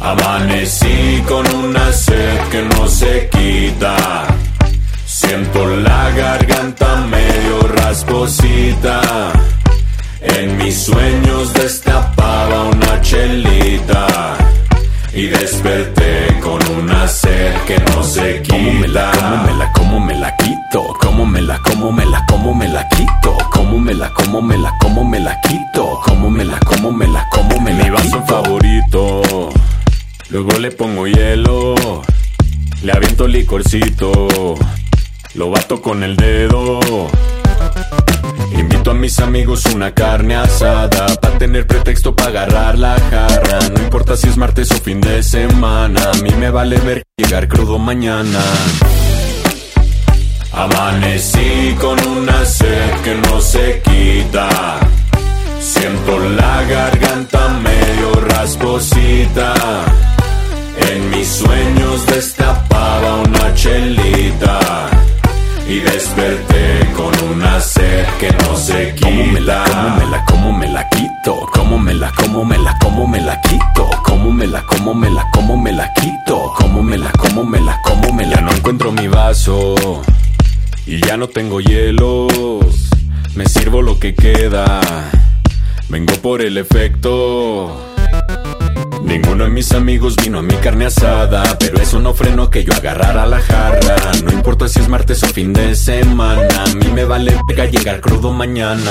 Amanecí con una sed que no se quita. Siento la garganta medio rasposita. En mis sueños destapaba una chelita y desperté con una sed que no se quita. ¿Cómo me la quito? ¿Cómo me la quito? ¿Cómo me la quito? ¿Cómo me la quito? Mi vaso favorito, luego le pongo hielo, le aviento licorcito, lo bato con el dedo. Invito a mis amigos una carne asada, pa' tener pretexto pa' agarrar la jarra. No importa si es martes o fin de semana, a mí me vale ver llegar crudo mañana. Amanecí con una sed que no se quita. Siento la garganta medio rasposita. En mis sueños destapaba una chelita y desperté con una sed que no se quita. ¿Cómo me la quito? ¿Cómo me la quito? ¿Cómo me la quito? Ya no encuentro mi vaso y ya no tengo hielos. Me sirvo lo que queda, vengo por el efecto. Ninguno de mis amigos vino a mi carne asada, pero eso no frenó que yo agarrara la jarra. No importa si es martes o fin de semana, a mí me vale verga llegar crudo mañana.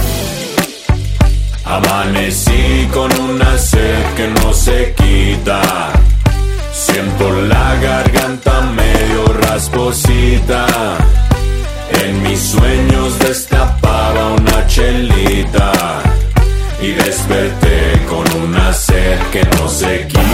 Amanecí con una sed que no se quita. Siento la garganta medio rasposita. En mis sueños destapaba una chelita y desperté con una sed que no se quita.